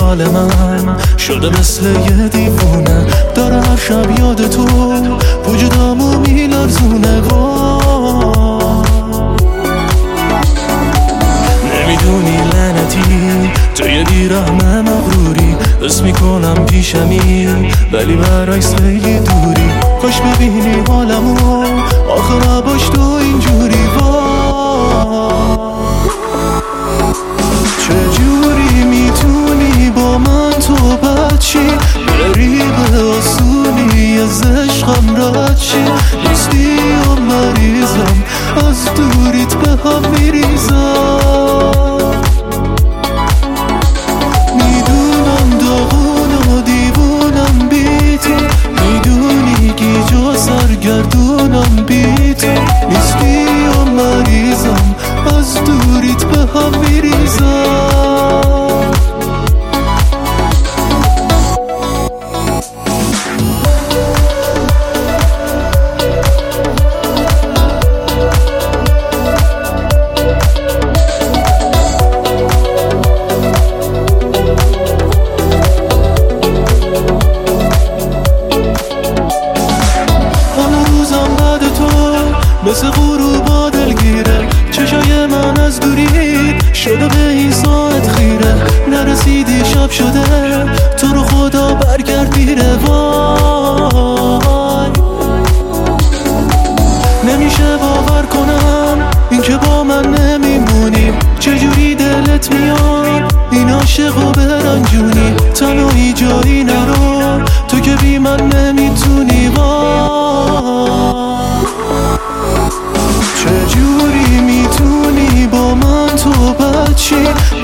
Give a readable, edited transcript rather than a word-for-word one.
حال من شده مثل یه دیوونه، داره هر شب یاد تو وجودامو میلرزونه. نمیدونی لعنتی تو یه بیرحم مغروری، حس میکنم پیشمی ولی برعکس خیلی دوری. کاش ببینی حالمو آخه نباش تو اینجوری. چجوری میتونی با من تو بچی، بری به آسونی از عشقم رد شی؟ نیستی و مریضم از دوریت به هم میریزم. میدونم داغون و دیوونم بی تو، میدونی گیج و سرگردونم بی تو. نیستی و مریضم از دوریت به هم میریزم. مثل غروبا دلگیره، چشای من از دوری شده به این ساعت خیره. نرسیدی شب شده تو رو خدا برگرد بیره. وای نمیشه باور کنم این که با من نمیمونی. چجوری دلت میاد این عاشقو برنجونی؟ تنهایی جایی نرو تو که بی من نمیتونی. چجوری میتونی با من تو بچی،